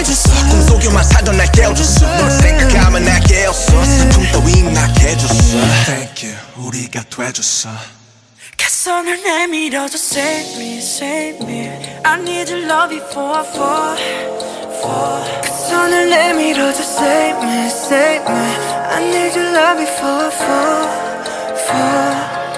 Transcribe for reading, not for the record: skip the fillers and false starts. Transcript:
해줬어. 꿈속에만 살던 날 깨워줬어. 널 생각하면 날 깨웠어. 슬픔 따위 나게 해줬어. Thank you 우리가 돼줬어. 손을 내밀어줘 save me save me I need your love before I fall 그 손을 내밀어줘 save me save me I need your love before I fall